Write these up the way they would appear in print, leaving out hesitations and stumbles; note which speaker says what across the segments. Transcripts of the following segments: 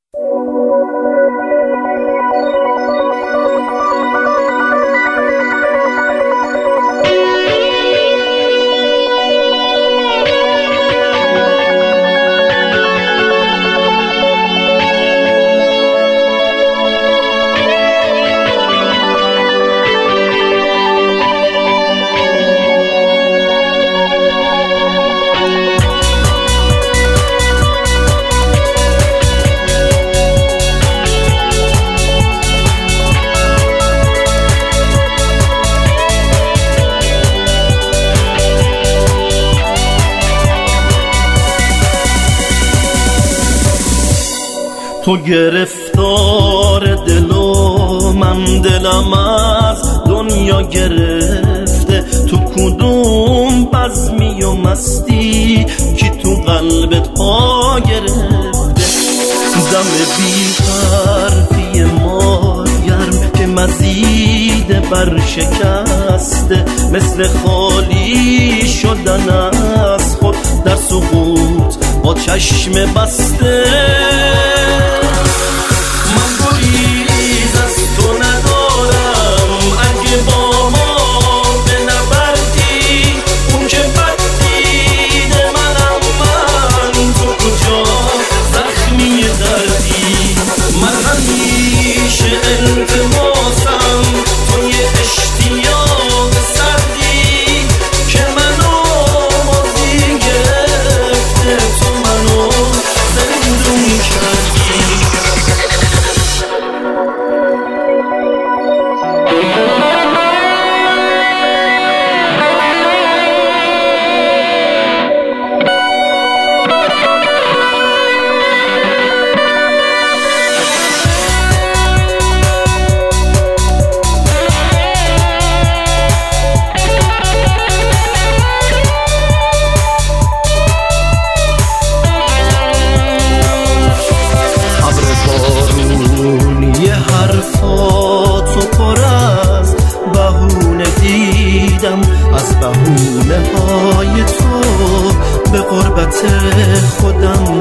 Speaker 1: تو گرفتار دل و من دلم از دنیا گرفته، تو کدوم بزمی و مستی که تو قلبت پا گرفته. دم بی حرفی ما گرم که مزید بر شکسته، مثل خالی شدن از خود در سقوط با چشم بسته. حرفاتو پر از بهونه دیدم، از بهونه های تو به قربت خودم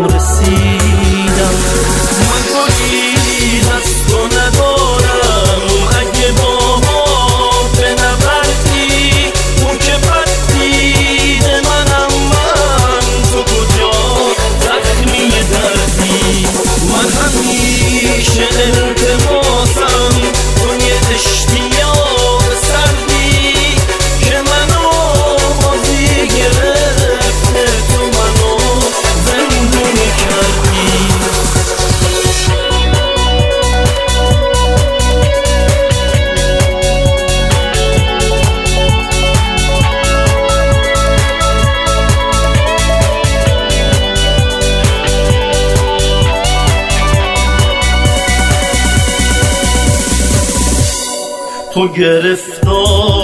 Speaker 1: رسیدم. من گریز از تو ندارم، اگه با ما به نبردی اون که بد دید منم، من تو کجا زخمی دردی. من همیشه تو گرفتار